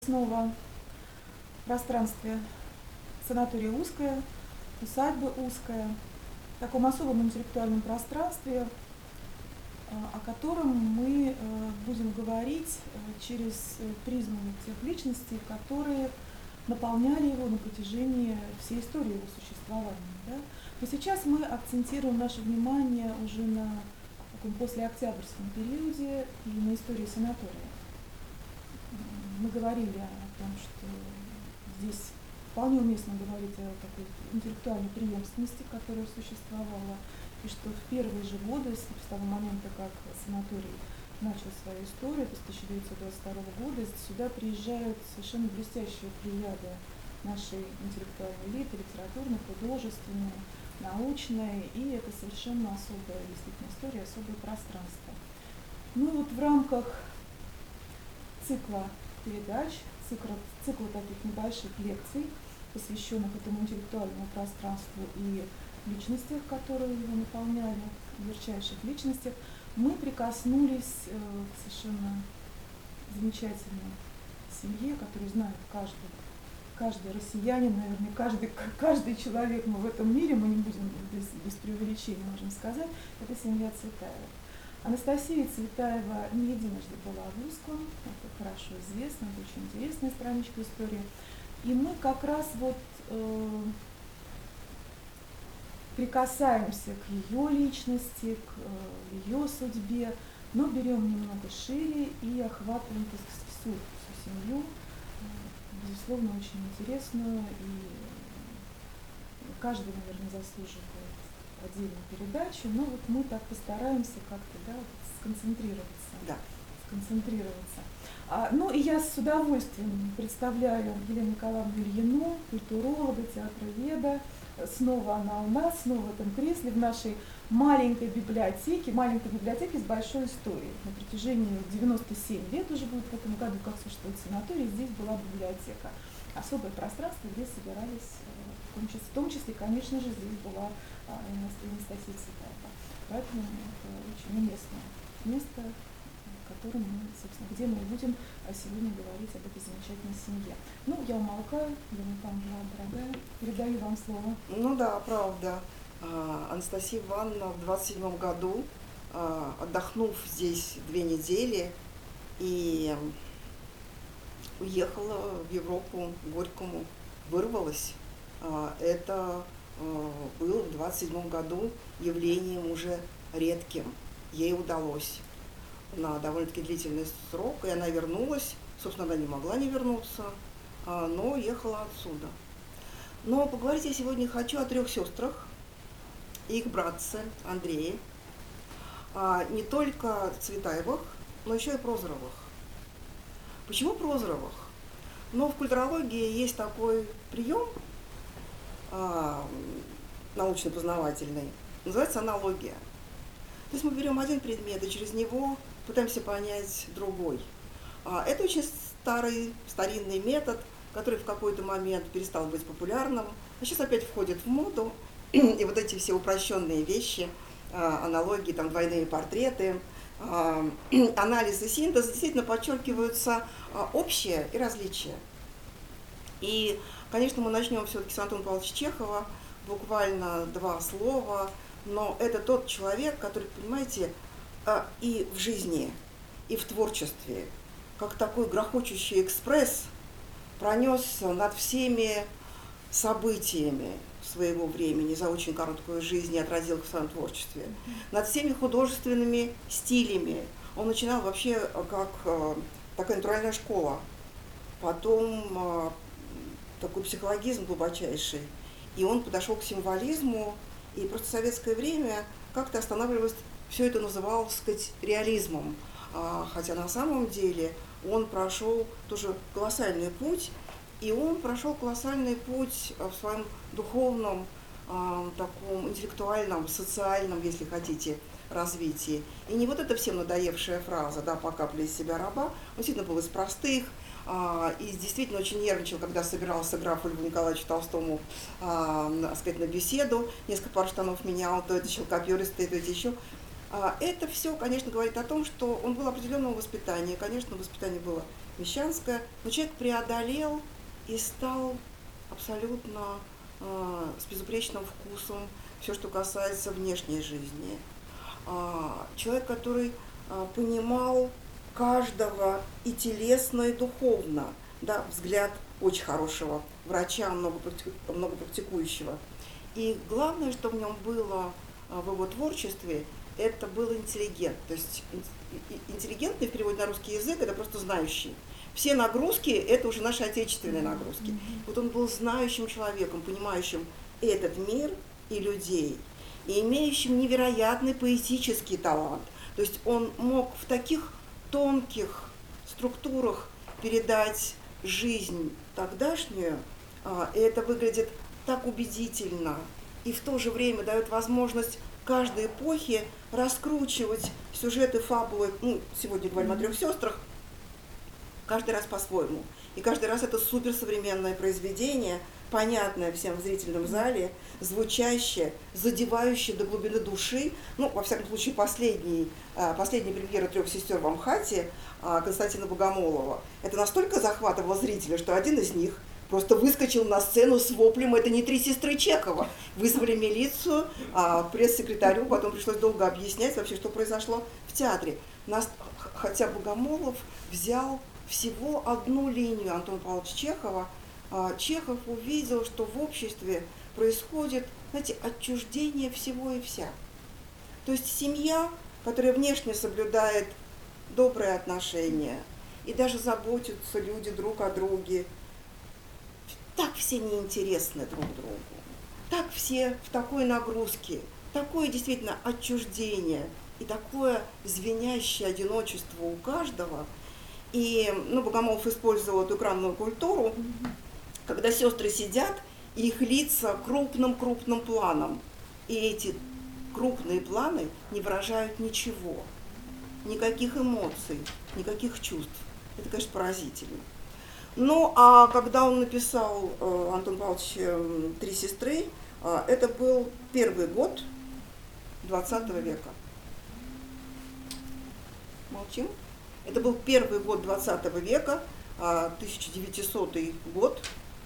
Снова в пространстве санатория узкое, усадьба узкая, в таком особом интеллектуальном пространстве, о котором мы будем говорить через призму тех личностей, которые наполняли его на протяжении всей истории его существования. Да? Но сейчас мы акцентируем наше внимание уже на таком послеоктябрьском периоде и на истории санатория. Мы говорили о том, что здесь вполне уместно говорить о такой интеллектуальной преемственности, которая существовала, и что в первые же годы, с того момента, как санаторий начал свою историю, с 1922 года, сюда приезжают совершенно блестящие плеяды нашей интеллектуальной элиты, литературной, художественной, научной, и это совершенно особая действительно история, особое пространство. Ну вот в рамках цикла передач, цикла таких небольших лекций, посвященных этому интеллектуальному пространству и личностях, которые его наполняли, ярчайших личностях, мы прикоснулись к совершенно замечательной семье, которую знает каждый россиянин, наверное, каждый человек в этом мире, мы не будем без преувеличения, можем сказать, это семья Цветаевых. Анастасия Цветаева не единожды была в Узком, это хорошо известно, это очень интересная страничка истории. И мы как раз вот прикасаемся к ее личности, к ее судьбе, но берем немного шире и охватываем всю семью, безусловно, очень интересную, и каждый, наверное, заслуживает отдельную передачу, но вот мы так постараемся как-то сконцентрироваться. Да. Ну и я с удовольствием представляю Елену Николаевну Ильину, культуролога, театроведа. Снова она у нас, снова в этом кресле, в нашей маленькой библиотеке с большой историей. На протяжении 97 лет уже будет в этом году, как существует санаторий, здесь была библиотека. Особое пространство, где собирались, в том числе, конечно же, здесь была Анастасия Цветаева. Поэтому это очень уместное место, где мы будем сегодня говорить об этой замечательной семье. Ну, я умолкаю, Елена Павловна, дорогая, передаю вам слово. Ну да, правда. Анастасия Ивановна в 27 году, отдохнув здесь 2 недели, и уехала в Европу, к Горькому, вырвалась. Это было в 27 году явлением уже редким. Ей удалось на довольно-таки длительный срок, и она вернулась. Собственно, она не могла не вернуться, но ехала отсюда. Но поговорить я сегодня хочу о 3 сестрах и их братце Андрее. Не только Цветаевых, но еще и Прозоровых. Почему Прозоровых? Ну, в культурологии есть такой прием научно-познавательный, называется аналогия. То есть мы берем один предмет и через него пытаемся понять другой. Это очень старинный метод, который в какой-то момент перестал быть популярным, а сейчас опять входит в моду. И вот эти все упрощенные вещи, аналогии, там, двойные портреты, анализ и синтез, действительно подчеркиваются общее и различия. И, конечно, мы начнем все-таки с Антона Павловича Чехова, буквально 2 слова, но это тот человек, который, понимаете, и в жизни, и в творчестве, как такой грохочущий экспресс, пронесся над всеми событиями своего времени за очень короткую жизнь и отразил их в своем творчестве, над всеми художественными стилями. Он начинал вообще как такая натуральная школа, потом такой психологизм глубочайший, и он подошел к символизму, и просто в советское время как-то останавливалось, все это называл, так сказать, реализмом, хотя на самом деле он прошел тоже колоссальный путь, и он прошел колоссальный путь в своем духовном, таком интеллектуальном, социальном, если хотите, развитии. И не вот эта всем надоевшая фраза, да, по капле из себя раба, он действительно был из простых, и действительно очень нервничал, когда собирался графу Льву Николаевичу Толстому, сказать, на беседу, несколько пар штанов менял, то это щелкопёристые, то это еще. Это все, конечно, говорит о том, что он был определенного воспитания. Конечно, воспитание было мещанская, но человек преодолел и стал абсолютно с безупречным вкусом все, что касается внешней жизни. Человек, который понимал каждого и телесно, и духовно, да, взгляд очень хорошего врача, много практикующего. И главное, что в нем было в его творчестве, это был интеллигент. То есть интеллигентный в переводе на русский язык – это просто знающий. Все нагрузки – это уже наши отечественные нагрузки. Вот он был знающим человеком, понимающим этот мир и людей, и имеющим невероятный поэтический талант. То есть он мог в таких тонких структурах передать жизнь тогдашнюю, и это выглядит так убедительно, и в то же время дает возможность каждой эпохи раскручивать сюжеты, фабулы. Сегодня говорим о трех сестрах, каждый раз по-своему. И каждый раз это суперсовременное произведение, понятное всем в зрительном зале, звучащее, задевающее до глубины души. Во всяком случае, последняя премьера «Трех сестер» в Амхате Константина Богомолова. Это настолько захватывало зрителя, что один из них просто выскочил на сцену с воплем: «Это не три сестры Чехова». Вызвали милицию, пресс-секретарю, потом пришлось долго объяснять вообще, что произошло в театре. Хотя Богомолов взял всего одну линию Антона Павловича Чехова, Чехов увидел, что в обществе происходит, знаете, отчуждение всего и вся. То есть семья, которая внешне соблюдает добрые отношения, и даже заботятся люди друг о друге, так все неинтересны друг другу, так все в такой нагрузке, такое действительно отчуждение и такое звенящее одиночество у каждого. И Богомолов использовал эту экранную культуру, когда сестры сидят, и их лица крупным планом. И эти крупные планы не выражают ничего, никаких эмоций, никаких чувств. Это, конечно, поразительно. А когда он написал, Антон Павлович, «Три сестры», это был первый год 20 века. Молчим. Это был первый год 20 века, 1900 год.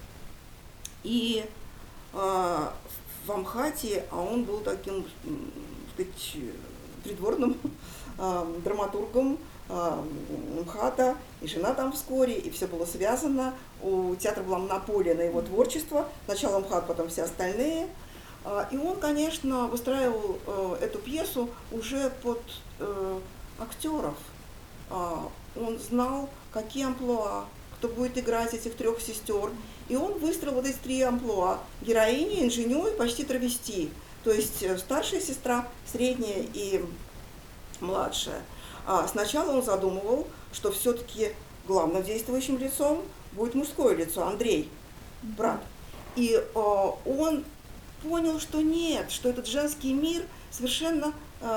И в Амхате, он был таким, так сказать, придворным драматургом МХАТа, и жена там вскоре, и все было связано. У театра была монополия на его творчество, сначала МХАТ, потом все остальные. И он, конечно, выстраивал эту пьесу уже под актеров. Он знал, какие амплуа, кто будет играть этих трех сестер. И он выстроил вот эти три амплуа: героиня, инженю и почти травести. То есть старшая сестра, средняя и младшая. Сначала он задумывал, что все-таки главным действующим лицом будет мужское лицо, Андрей, брат. И он понял, что нет, что этот женский мир совершенно,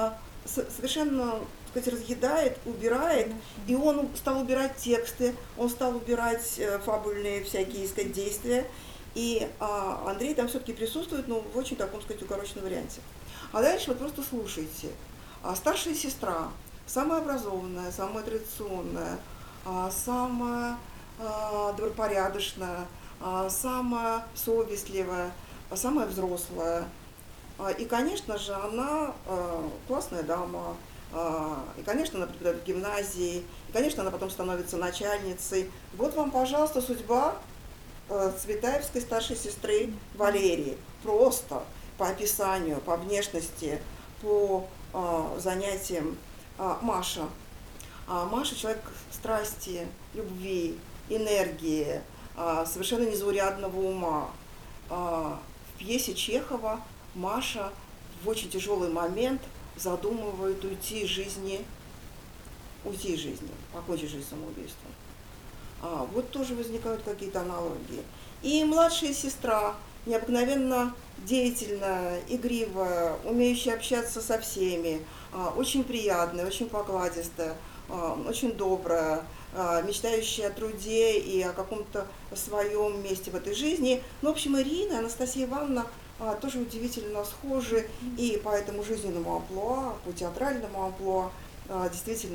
так сказать, разъедает, убирает, и он стал убирать тексты, он стал убирать фабульные всякие, так сказать, действия, и Андрей там все-таки присутствует, но в очень таком, так сказать, укороченном варианте. А дальше вот просто слушайте. Старшая сестра, самая образованная, самая традиционная, самая добропорядочная, самая совестливая, самая взрослая. И, конечно же, она классная дама, и, конечно, она преподает в гимназии, и, конечно, она потом становится начальницей. Вот вам, пожалуйста, судьба цветаевской старшей сестры Валерии. Просто по описанию, по внешности, по занятиям. Маша. Маша — человек страсти, любви, энергии, совершенно незаурядного ума. В пьесе Чехова Маша в очень тяжелый момент задумывает уйти из жизни, покончить жизнь самоубийством. Вот тоже возникают какие-то аналогии. И младшая сестра, необыкновенно деятельная, игривая, умеющая общаться со всеми, очень приятная, очень покладистая, очень добрая, мечтающая о труде и о каком-то своем месте в этой жизни. В общем, Ирина и Анастасия Ивановна тоже удивительно схожи и по этому жизненному амплуа, по театральному амплуа, действительно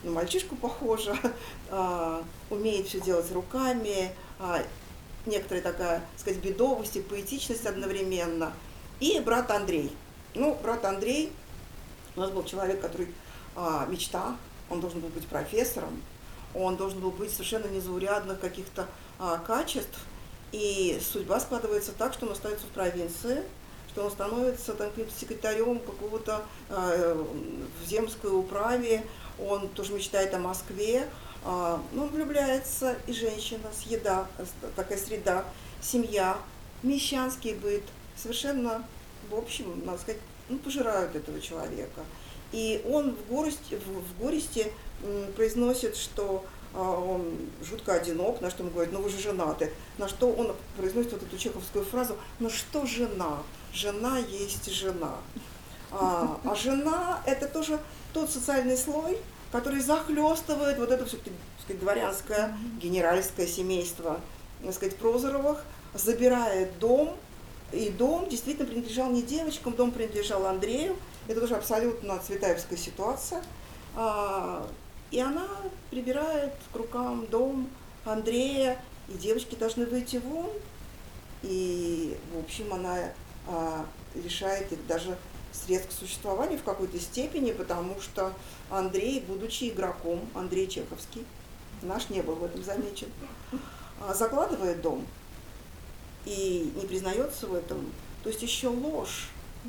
на мальчишку похожа, умеет все делать руками, некоторая такая, так сказать, бедовость и поэтичность одновременно. И брат Андрей. Ну, брат Андрей у нас был человек, который мечта, он должен был быть профессором, он должен был быть совершенно незаурядных каких-то качеств, и судьба складывается так, что он остается в провинции, что он становится там секретарем какого-то в земской управе, он тоже мечтает о Москве, но он влюбляется, и женщина, съеда, такая среда, семья, мещанский быт, совершенно, в общем, надо сказать, ну, пожирают этого человека. И он в горести произносит, что он жутко одинок, на что ему говорят, ну вы же женаты, на что он произносит вот эту чеховскую фразу, ну что жена? Жена есть жена. А жена это тоже тот социальный слой, который захлестывает вот это все-таки, так сказать, дворянское, генеральское семейство, так сказать, Прозоровых, забирает дом, и дом действительно принадлежал не девочкам, дом принадлежал Андрею, это тоже абсолютно цветаевская ситуация. И она прибирает к рукам дом Андрея, и девочки должны выйти вон. И, в общем, она лишает их даже средств к существованию в какой-то степени, потому что Андрей, будучи игроком, Андрей Чеховский, наш не был в этом замечен, закладывает дом и не признается в этом. То есть еще ложь.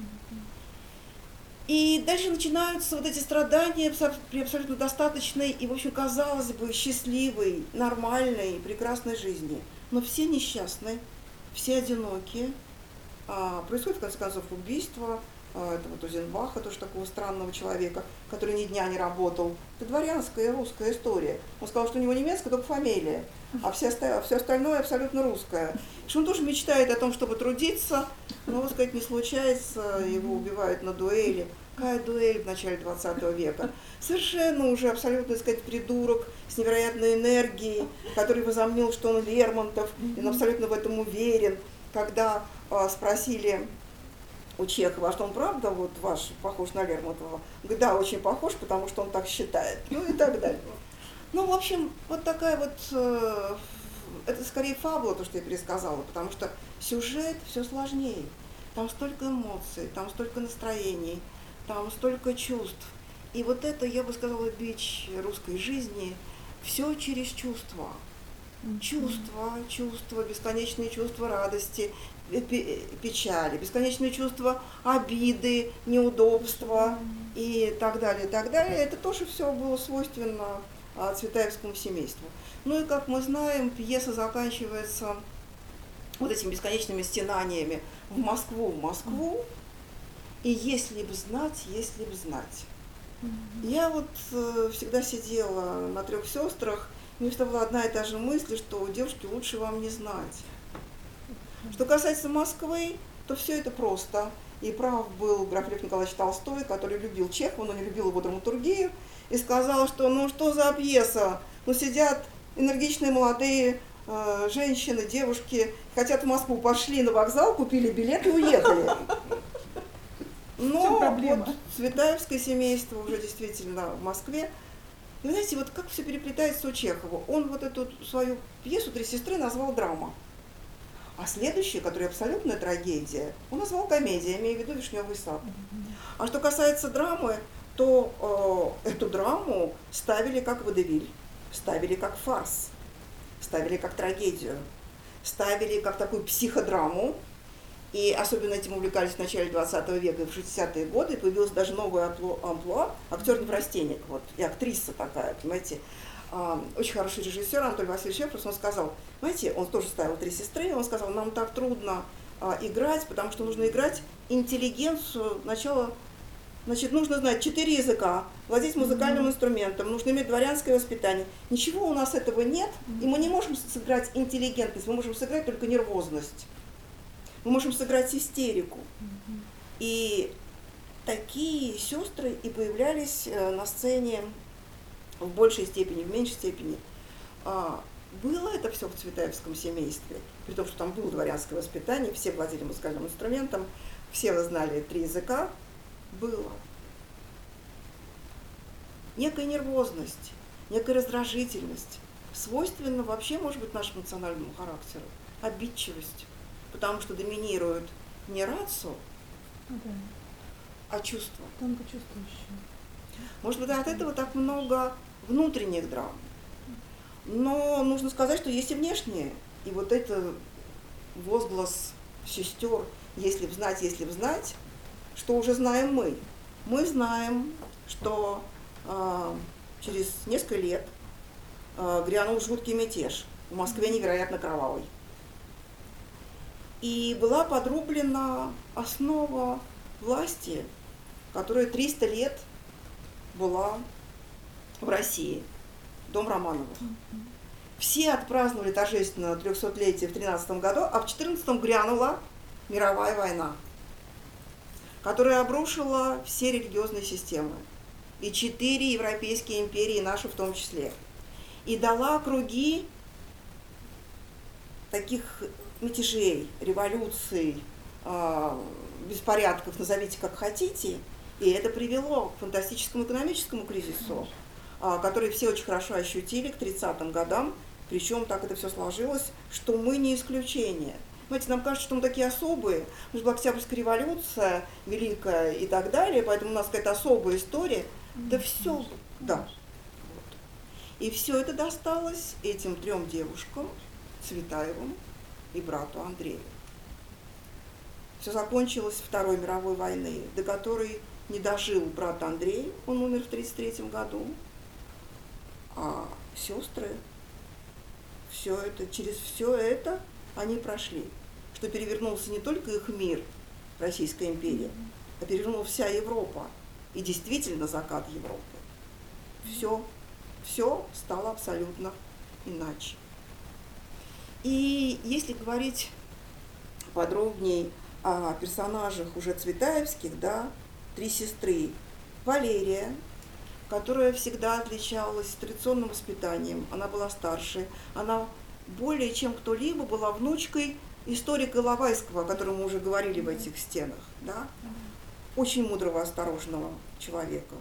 И дальше начинаются вот эти страдания при абсолютно достаточной и, в общем, казалось бы, счастливой, нормальной, прекрасной жизни. Но все несчастны, все одинокие. Происходит, в конце концов, убийство этого Тузенбаха, тоже такого странного человека, который ни дня не работал. Это дворянская русская история. Он сказал, что у него немецкая, только фамилия, а все остальное абсолютно русское. Что он тоже мечтает о том, чтобы трудиться, но, так сказать, не случается, его убивают на дуэли. Какая дуэль в начале 20 века? Совершенно уже абсолютно, так сказать, придурок с невероятной энергией, который возомнил, что он Лермонтов, и он абсолютно в этом уверен. Когда спросили у Чехова, а что он правда вот ваш похож на Лермонтова? Говорит, да, очень похож, потому что он так считает. Ну и так далее. Ну, в общем, вот такая вот, это скорее фабула, то, что я пересказала, потому что сюжет все сложнее. Там столько эмоций, там столько настроений, там столько чувств. И вот это, я бы сказала, бич русской жизни, все через чувства. Чувства, бесконечные чувства радости, печали, бесконечные чувства обиды, неудобства и так далее, и так далее. Это тоже все было свойственно цветаевскому семейству. Ну и, как мы знаем, пьеса заканчивается вот этими бесконечными стенаниями в Москву, и если б знать, если б знать. Я вот всегда сидела на «Трех сестрах», мне всегда была одна и та же мысль, что девушки лучше вам не знать. Что касается Москвы, то все это просто. И прав был граф Лев Николаевич Толстой, который любил Чехова, но не любил его драматургию, и сказал, что ну что за пьеса, ну сидят энергичные молодые женщины, девушки, хотят в Москву, пошли на вокзал, купили билет и уехали. Но вот цветаевское семейство уже действительно в Москве. И вы знаете, вот как все переплетается у Чехова. Он вот эту свою пьесу «Три сестры» назвал драма. А следующая, которая абсолютная трагедия, он назвал комедия, имея в виду «Вишневый сад». А что касается драмы, то эту драму ставили как водевиль, ставили как фарс, ставили как трагедию, ставили как такую психодраму. И особенно этим увлекались в начале 20 века и в 60-е годы. Появилось даже новое амплуа, актер-неврастенник, вот, и актриса такая, понимаете. Очень хороший режиссер Анатолий Васильевич Ефрос, он сказал, знаете, он тоже ставил «Три сестры», он сказал, нам так трудно играть, потому что нужно играть интеллигенцию, начало, значит, нужно знать 4 языка, владеть музыкальным инструментом, нужно иметь дворянское воспитание. Ничего у нас этого нет, и мы не можем сыграть интеллигентность, мы можем сыграть только нервозность. Мы можем сыграть истерику. И такие сестры и появлялись на сцене в большей степени, в меньшей степени. Было это все в цветаевском семействе, при том, что там было дворянское воспитание, все владели музыкальным инструментом, все знали 3 языка. Было. некая нервозность, некая раздражительность, свойственна вообще, может быть, нашему национальному характеру, обидчивость, потому что доминирует не рацио, а чувство. Тонко чувствующее. Может быть, от этого так много внутренних драм. Но нужно сказать, что есть и внешние. И вот это возглас сестер, если б знать, что уже знаем мы. Мы знаем, что через несколько лет грянул жуткий мятеж, в Москве невероятно кровавый. И была подрублена основа власти, которая 300 лет была в России, дом Романовых. Все отпраздновали торжественно 300-летие в 13 году, а в 14 грянула мировая война, которая обрушила все религиозные системы, и 4 европейские империи, наши в том числе, и дала круги таких мятежей, революций, беспорядков, назовите как хотите, и это привело к фантастическому экономическому кризису, который все очень хорошо ощутили к 30-м годам, причем так это все сложилось, что мы не исключение. Знаете, нам кажется, что мы такие особые, у нас была Октябрьская революция великая и так далее, поэтому у нас какая-то особая история. Да все, да. Вот. И все это досталось этим 3 девушкам, Цветаевым и брату Андрею. Все закончилось Второй мировой войны, до которой не дожил брат Андрей, он умер в 1933 году, а сестры через все это они прошли, что перевернулся не только их мир, Российская империя, а перевернула вся Европа, и действительно закат Европы. Все стало абсолютно иначе. И если говорить подробнее о персонажах уже цветаевских, да, 3 сестры. Валерия, которая всегда отличалась традиционным воспитанием, она была старше, она более чем кто-либо была внучкой историка Иловайского, о котором мы уже говорили в этих стенах, да? Очень мудрого, осторожного человека.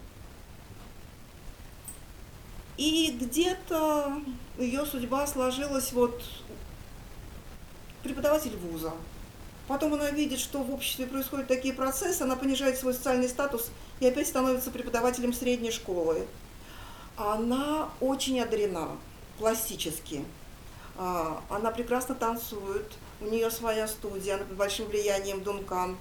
И где-то ее судьба сложилась вот преподаватель вуза. Потом она видит, что в обществе происходят такие процессы, она понижает свой социальный статус и опять становится преподавателем средней школы. Она очень одарена классически. Она прекрасно танцует, у нее своя студия, она под большим влиянием Дункан.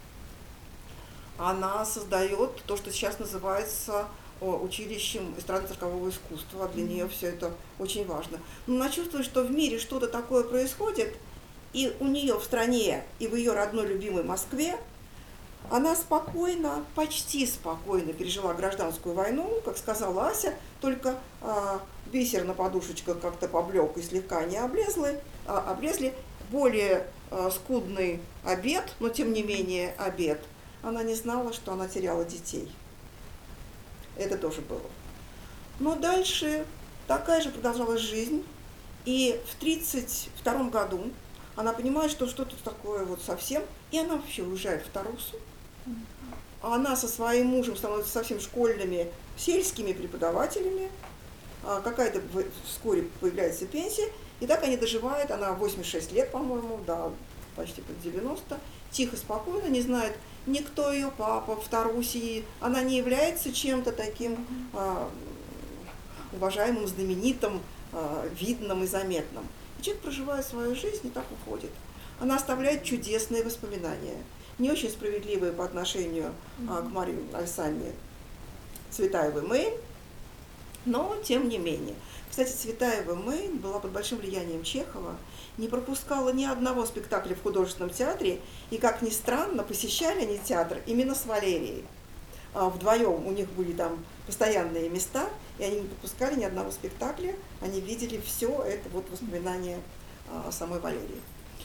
Она создает то, что сейчас называется училищем эстрадно-циркового искусства. Для нее все это очень важно. Но она чувствует, что в мире что-то такое происходит, и у нее в стране, и в ее родной любимой Москве, она спокойно, почти спокойно пережила гражданскую войну, как сказала Ася, только бисер на подушечках как-то поблек и слегка не облезли, более скудный обед, но тем не менее обед. Она не знала, что она теряла детей. Это тоже было. Но дальше такая же продолжалась жизнь, и в 1932 году она понимает, что что-то такое вот совсем, и она вообще уезжает в Тарусу. Она со своим мужем становится совсем школьными, сельскими преподавателями. Какая-то вскоре появляется пенсия, и так они доживают, она 86 лет, по-моему, да, почти под 90, тихо, спокойно, не знает никто ее папа в Тарусе, она не является чем-то таким уважаемым, знаменитым, видным и заметным. Человек проживает свою жизнь и так уходит. Она оставляет чудесные воспоминания, не очень справедливые по отношению к Марии Александровне Цветаевой-Мейн, но тем не менее. Кстати, Цветаева-Мейн была под большим влиянием Чехова, не пропускала ни одного спектакля в художественном театре, и, как ни странно, посещали они театр именно с Валерией. Вдвоем у них были там постоянные места, и они не пропускали ни одного спектакля, они видели все это вот воспоминания самой Валерии.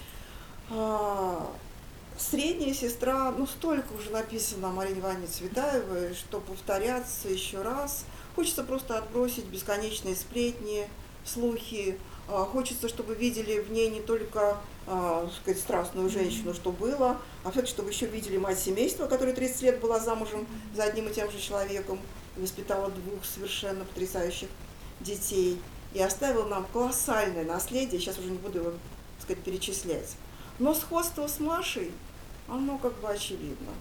Средняя сестра, ну столько уже написано о Марине Ивановне Цветаевой, что повторяться еще раз. Хочется просто отбросить бесконечные сплетни, слухи. Хочется, чтобы видели в ней не только сказать, страстную женщину, что было, а все-таки, чтобы еще видели мать семейства, которая 30 лет была замужем за одним и тем же человеком, воспитала двух совершенно потрясающих детей и оставила нам колоссальное наследие, сейчас уже не буду его, так сказать, перечислять. Но сходство с Машей, оно как бы очевидно.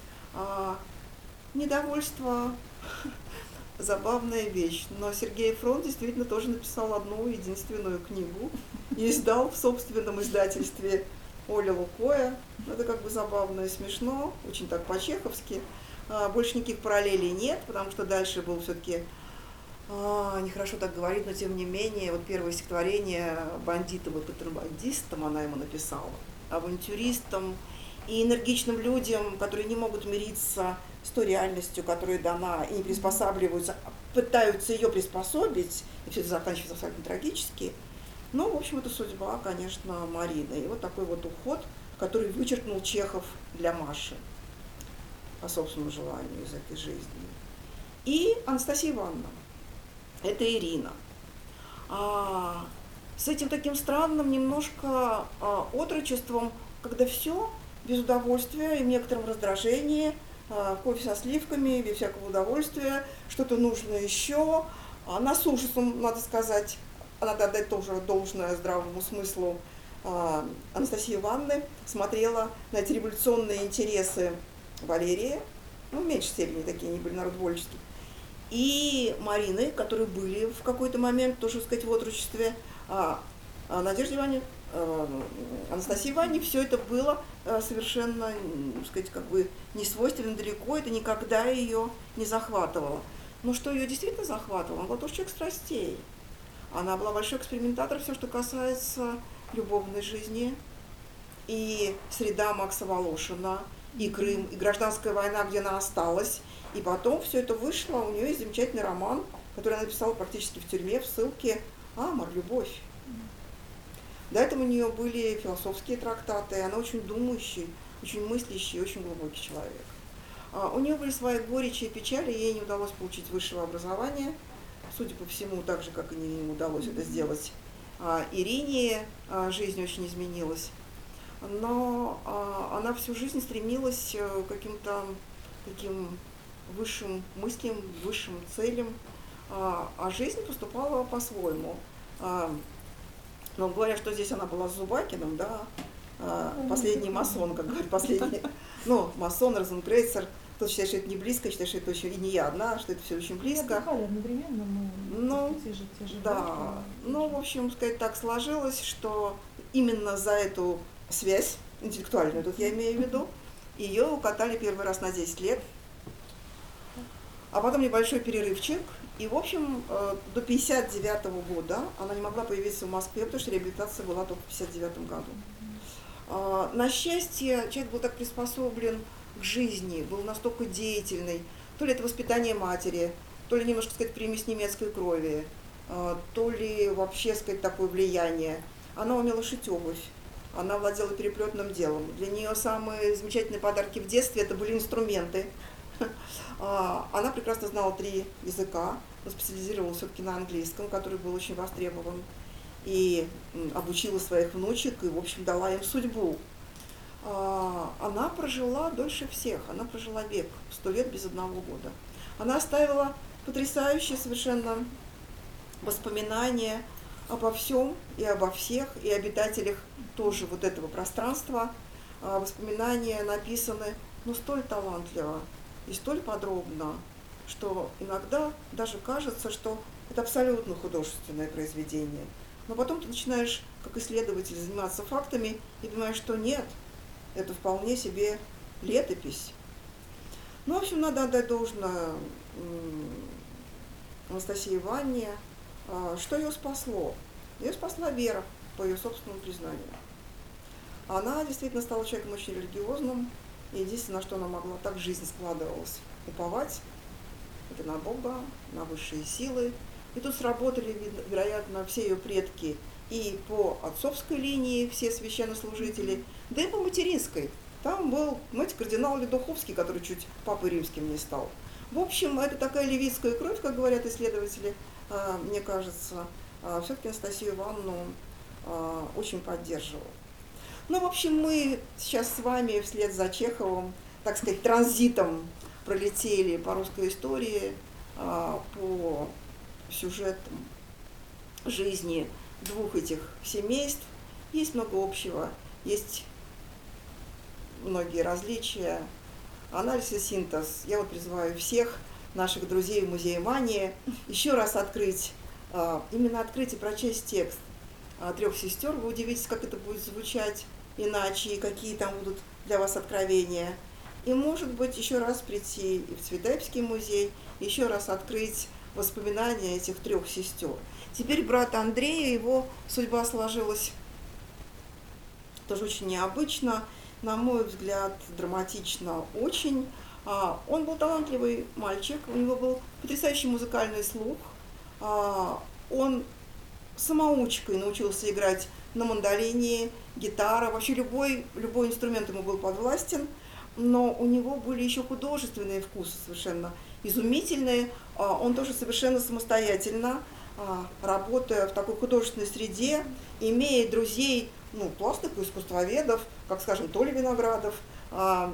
Недовольство – забавная вещь, но Сергей Фронт действительно тоже написал одну единственную книгу и издал в собственном издательстве Оля Лукоя. Это как бы забавно и смешно, очень так по-чеховски. Больше никаких параллелей нет, потому что дальше был все-таки, нехорошо так говорить, но тем не менее, вот первое стихотворение бандитам и контрабандистам она ему написала, авантюристам и энергичным людям, которые не могут мириться с той реальностью, которая дана, и не приспосабливаются, пытаются ее приспособить, и все это заканчивается абсолютно трагически. Но, в общем, это судьба, конечно, Марины. И вот такой вот уход, который вычеркнул Чехов для Маши по собственному желанию из этой жизни. И Анастасия Ивановна, это Ирина. С этим таким странным немножко отрочеством, когда все без удовольствия и в некотором раздражении, кофе со сливками, без всякого удовольствия, что-то нужно еще. Она с ужасом, надо сказать, надо отдать тоже должное здравому смыслу, Анастасии Ивановны смотрела на эти революционные интересы Валерия, ну, в меньшей степени такие они были народовольческие, и Марины, которые были в какой-то момент тоже, так сказать, в отрочестве, Надежде Ивановне, Анастасии Ивановне все это было совершенно, так сказать, как бы не свойственно далеко, это никогда ее не захватывало. Но что ее действительно захватывало, она была тоже человек страстей. Она была большой экспериментатор, все, что касается любовной жизни, и среда Макса Волошина, и Крым, и гражданская война, где она осталась. И потом все это вышло, у нее есть замечательный роман, который она написала практически в тюрьме, в ссылке «Амор, любовь». До этого у нее были философские трактаты, она очень думающий, очень мыслящий, очень глубокий человек. У нее были свои горечи и печали, ей не удалось получить высшего образования, судя по всему, так же, как и не удалось это сделать Ирине, жизнь очень изменилась. Но она всю жизнь стремилась к каким-то таким высшим мыслям, высшим целям, а жизнь поступала по-своему. Но говорят, что здесь она была с Зубакиным, да, последний масон, как говорят, последний, ну, масон, розенкрейцер. Кто-то считает, что это не близко, считает, что это очень, и не я одна, что это все очень близко. Одновременно, ну, те же, да, ну, в общем, сказать, так сложилось, что именно за эту связь интеллектуальную, тут я имею в виду, ее укатали первый раз на 10 лет, а потом небольшой перерывчик, и, в общем, до 1959 года она не могла появиться в Москве, потому что реабилитация была только в 1959 году. На счастье, человек был так приспособлен к жизни, был настолько деятельный, то ли это воспитание матери, то ли немножко, сказать, примесь немецкой крови, то ли вообще, сказать, такое влияние. Она умела шить обувь, она владела переплетным делом. Для нее самые замечательные подарки в детстве это были инструменты. Она прекрасно знала 3 языка, но специализировалась все-таки на английском, который был очень востребован, и обучила своих внучек, и, в общем, дала им судьбу. Она прожила дольше всех, она прожила век, 100 лет без 1 года. Она оставила потрясающие совершенно воспоминания обо всем и обо всех, и обитателях тоже вот этого пространства. Воспоминания написаны, но столь талантливо и столь подробно, что иногда даже кажется, что это абсолютно художественное произведение. Но потом ты начинаешь, как исследователь, заниматься фактами и понимаешь, что нет, это вполне себе летопись. Ну, в общем, надо отдать должное Анастасии Ивановне. Что ее спасло? Ее спасла вера, по ее собственному признанию. Она действительно стала человеком очень религиозным, и единственное, на что она могла, так жизнь складывалась, уповать, это на Бога, на высшие силы. И тут сработали, вероятно, все ее предки и по отцовской линии, все священнослужители, да и по материнской. Там был, знаете, кардинал Ледуховский, который чуть папой римским не стал. В общем, это такая левитская кровь, как говорят исследователи, мне кажется, все-таки Анастасию Ивановну очень поддерживала. Ну, в общем, мы сейчас с вами вслед за Чеховым, так сказать, транзитом пролетели по русской истории по сюжетам жизни двух этих семейств. Есть много общего, есть многие различия. Анализ и синтез. Я вот призываю всех наших друзей в Музее Мании еще раз открыть, именно открыть и прочесть текст «Трех сестер». Вы удивитесь, как это будет звучать иначе, и какие там будут для вас откровения. И, может быть, еще раз прийти и в Цветаевский музей, еще раз открыть воспоминания этих трех сестер. Теперь брат Андрея, его судьба сложилась тоже очень необычно, на мой взгляд, драматично очень. Он был талантливый мальчик, у него был потрясающий музыкальный слух. Он самоучкой научился играть на мандолине, гитара, вообще любой инструмент ему был подвластен, но у него были еще художественные вкусы совершенно изумительные. Он тоже совершенно самостоятельно, работая в такой художественной среде, имея друзей, пластиков, искусствоведов, как, скажем, Толя Виноградов, в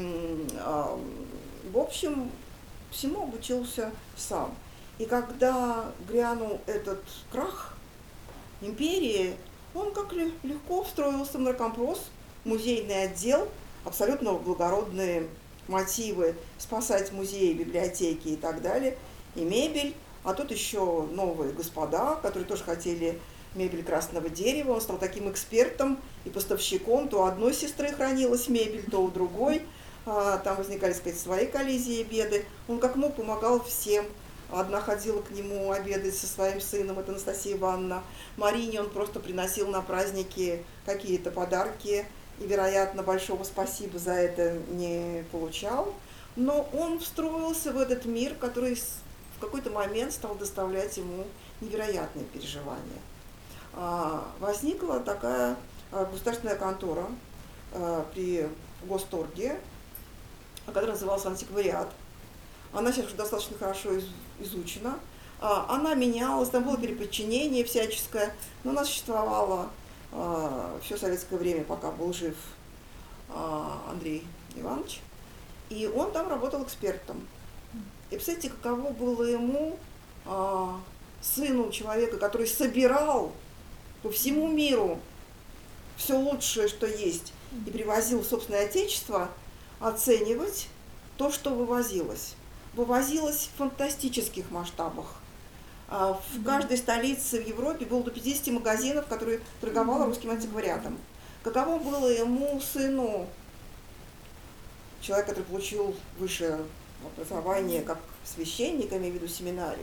общем, всему обучился сам. И когда грянул этот крах империи, он как легко встроился в наркомпрос, музейный отдел, абсолютно благородные мотивы спасать музеи, библиотеки и так далее, и мебель, а тут еще новые господа, которые тоже хотели мебель красного дерева. Он стал таким экспертом и поставщиком. То у одной сестры хранилась мебель, то у другой. Там возникали, сказать, свои коллизии и беды. Он как мог помогал всем. Одна ходила к нему обедать со своим сыном, это Анастасия Ивановна. Марине он просто приносил на праздники какие-то подарки. И, вероятно, большого спасибо за это не получал. Но он встроился в этот мир, который в какой-то момент стал доставлять ему невероятные переживания. Возникла такая государственная контора при Госторге, которая называлась антиквариат. Она сейчас уже достаточно хорошо изучена. Она менялась, там было переподчинение всяческое, но она существовала все советское время, пока был жив Андрей Иванович. И он там работал экспертом. И представляете, каково было ему, сыну человека, который собирал по всему миру все лучшее, что есть, и привозил в собственное отечество, оценивать то, что вывозилось. Вывозилось в фантастических масштабах. В каждой столице в Европе было до 50 магазинов, которые торговали русским антиквариатом. Каково было ему, сыну, человек, который получил высшее образование как священник, имею в виду семинарию,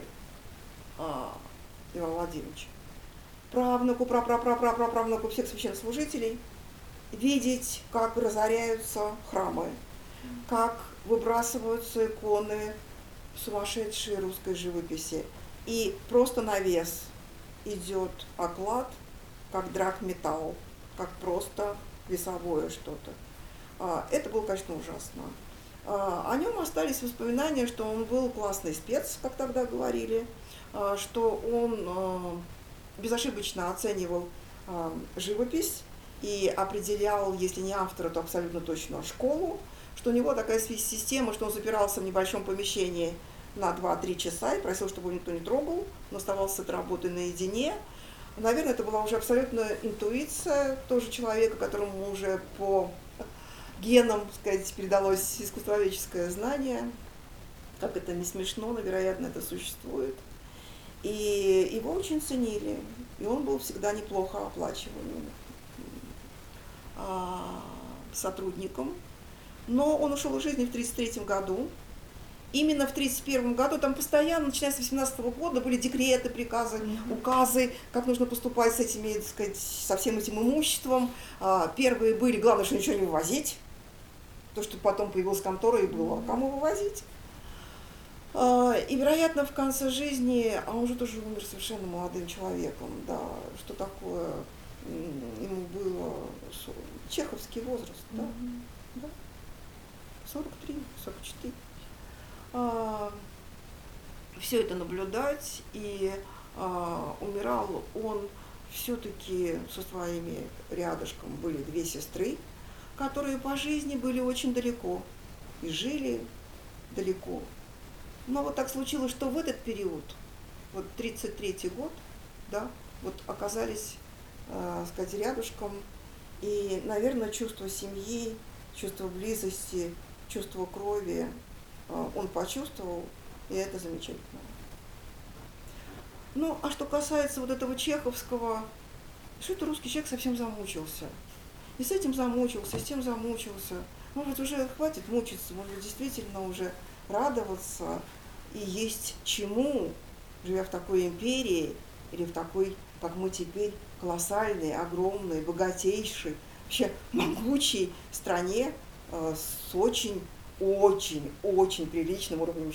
Иван Владимирович, правнуку, праправнуку всех священнослужителей, видеть, как разоряются храмы, как выбрасываются иконы сумасшедшей русской живописи. И просто на вес идет оклад, как драгметалл, как просто весовое что-то. Это было, конечно, ужасно. О нем остались воспоминания, что он был классный спец, как тогда говорили, что он безошибочно оценивал живопись и определял, если не автора, то абсолютно точно школу, что у него такая система, что он запирался в небольшом помещении на 2-3 часа и просил, чтобы его никто не трогал, он оставался с этой работой наедине. Наверное, это была уже абсолютно интуиция тоже человека, которому уже по генам, сказать, передалось искусствоведческое знание. Как это не смешно, но, вероятно, это существует. И его очень ценили, и он был всегда неплохо оплачиваемым сотрудником. Но он ушел из жизни в 1933 году. Именно в 1931 году, там постоянно, начиная с 1918 года, были декреты, приказы, указы, как нужно поступать с этими, так сказать, со всем этим имуществом. Первые были, главное, что ничего не вывозить. То, что потом появилась контора и было, кому вывозить. И, вероятно, в конце жизни, а он же тоже умер совершенно молодым человеком, да, что такое ему было, чеховский возраст, да, да, 43, 44. Все это наблюдать, и умирал он все-таки со своими рядышком. Были две сестры, которые по жизни были очень далеко и жили далеко. Но вот так случилось, что в этот период, вот 33-й год, да, вот оказались, сказать, рядышком. И, наверное, чувство семьи, чувство близости, чувство крови он почувствовал, и это замечательно. Ну, а что касается вот этого чеховского, что это русский человек совсем замучился. И с этим замучился, и с тем замучился. Может быть, уже хватит мучиться, может быть, действительно уже радоваться и есть чему, живя в такой империи или в такой, как мы теперь, колоссальной, огромной, богатейшей, вообще могучей стране с очень приличным уровнем